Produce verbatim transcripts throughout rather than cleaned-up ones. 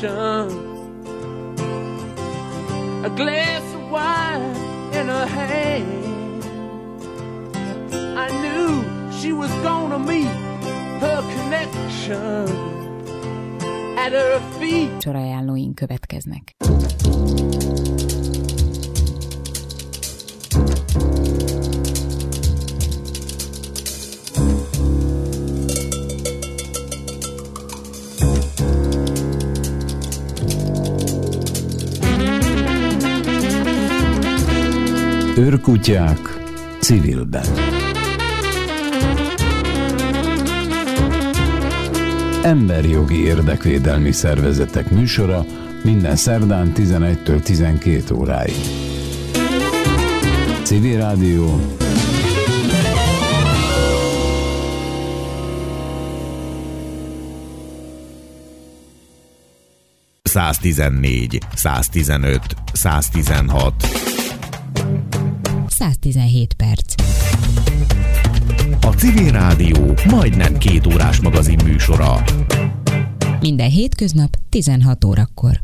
connection. A glass of wine in her hand. I knew she was gonna meet her connection at her feet. Sorajánlóink következnek. Őrkutyák civilben. Emberjogi érdekvédelmi szervezetek műsora minden szerdán tizenegytől tizenkét óráig. Civil Rádió. száztizennégy, száztizenöt, száztizenhat. száztizenhét perc. A Civil Rádió majdnem két órás magazin műsora. Minden hétköznap tizenhat órakor.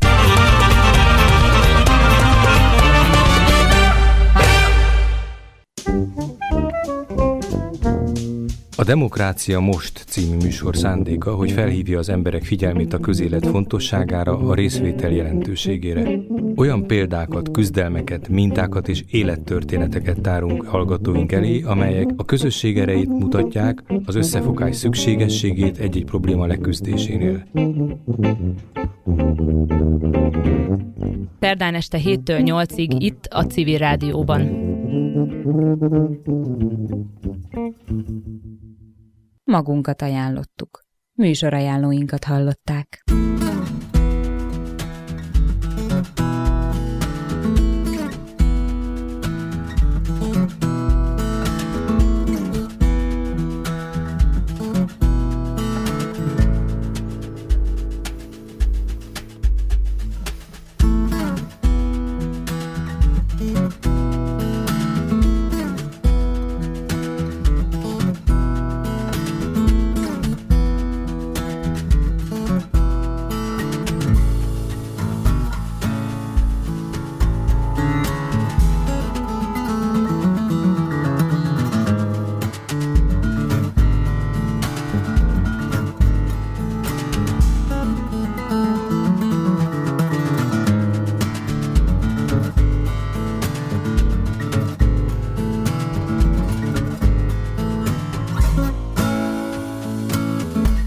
A Demokrácia Most című műsor szándéka, hogy felhívja az emberek figyelmét a közélet fontosságára, a részvétel jelentőségére. Olyan példákat, küzdelmeket, mintákat és élettörténeteket tárunk hallgatóink elé, amelyek a közösség erejét mutatják, az összefogás szükségességét egy-egy probléma leküzdésénél. Szerdán este héttől nyolcig itt a Civil Rádióban. Magunkat ajánlottuk. Műsorajánlóinkat hallották.